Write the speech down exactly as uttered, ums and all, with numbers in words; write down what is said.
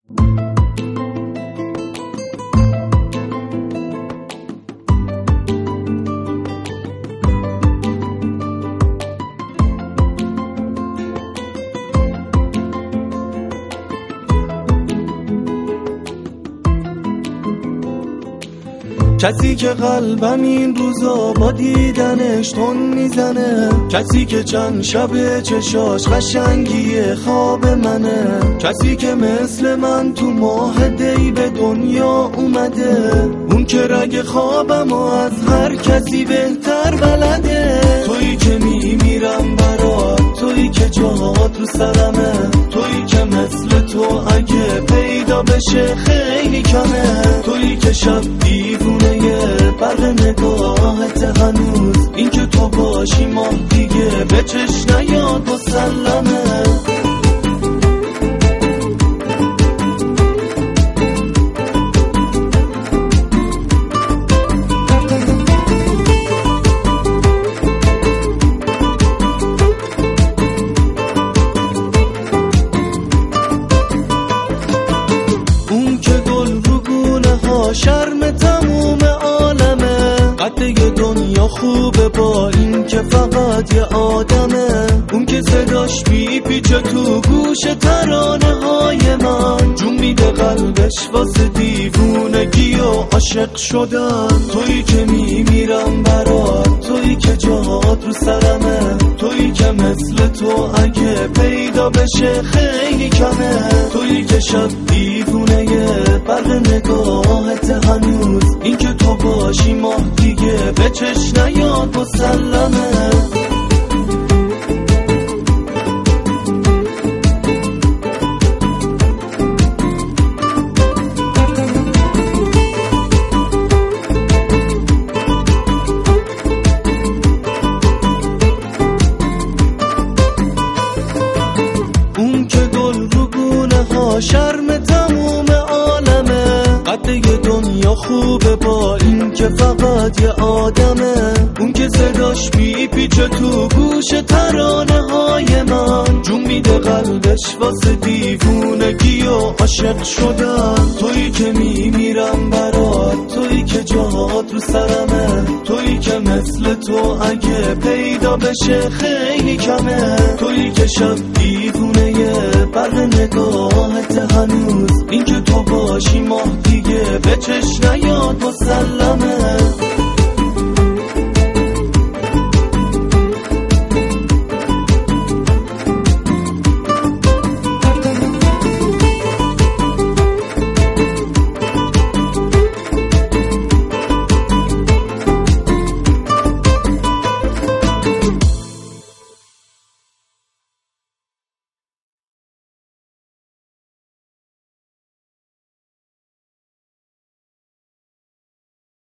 کسی که قلبم این روزا با دیدنش تون میزنه، کسی که چند شب چشاش قشنگی خواب منه، کسی که مثل من تو ماه دی به دنیا اومده، اون که رگ خوابم و از هر کسی بهتر بلده. تویی که میمیرم برات، تویی که جهات رو سرمه، تویی که مثل تو اگه پیدا بشه خیلی کمه، تویی که شب دیوونه برق نگاهت هنوز، این که تو باشی ماه دیگه به چش نیاد مسلمه. اون که گل رو گونه ها شرم تموم عالمه، قد دنیا خوبه با این که فقط یه آدمه، اون که صداش میپیچه تو گوش ترانه های من، جون میده قلبش واسه دیوونگی و عاشق شدن. تویی که میمیرم برات، تویی که جهات رو سرمه، تویی که مثل تو اگه پیدا بشه خیلی کمه، تویی که شب دیوونه برق نگاهت هنوز، این که تو باشی ماه دیگه به چش نیاد مسلمه. اون که گل رو گونه ها شرم تموم عالمه، قد دنیا خوبه با این که فقط یه آدمه، اون که صداش میپیچه تو گوش ترانه های من، جون میده قلبش واسه دیوونگی و عاشق شدن. تویی که میمیرم برات، تویی که جهات رو سرمه، تویی که مثل تو اگه پیدا بشه خیلی کمه، تویی که شب دیوونه برق نگاهت هنوز، این که تو باشی ماه دیگه به چش نیاد مسلمه.